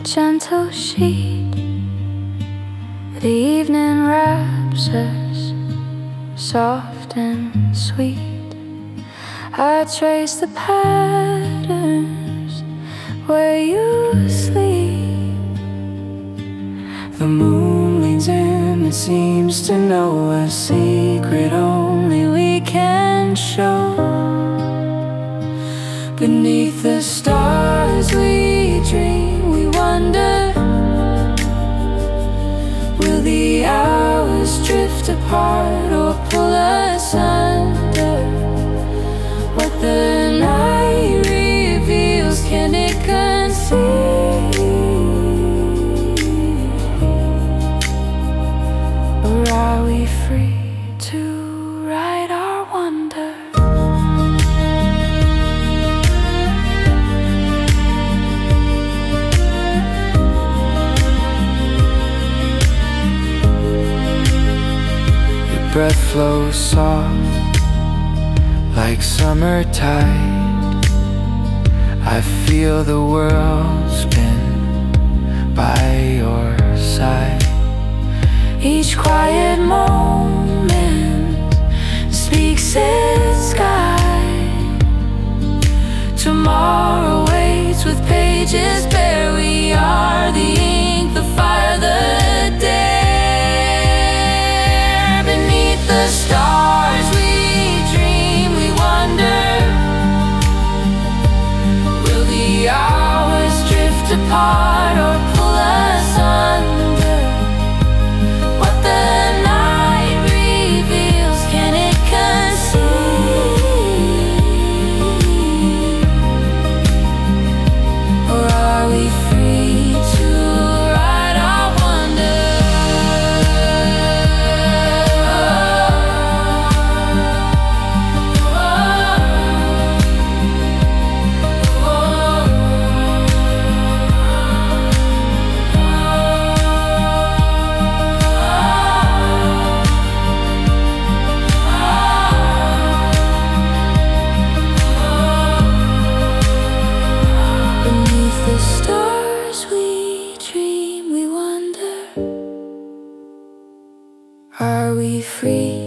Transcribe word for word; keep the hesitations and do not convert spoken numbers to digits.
gentle sheet. The evening wraps us soft and sweet. I trace the patterns where you sleep. The moon leans in and seems to know a secret only we can show. Beneath the stars we dream, we wonder, will the hours drift apart or pull us under? What the night reveals, can it conceive? Or are we free to ride our wonder? Your breath flows soft like summer tide. I feel the world spin by your side. Each quiet moment speaks its guide. Tomorrow waits with pages bare. We are the ink, the fire, the dare. Beneath the stars we dream, we wonder, will the hours drift apart or pull us under? What the night reveals, can it conceive? Or are we free to ride our wonder? Beneath the stars we dream, we wonder, are we free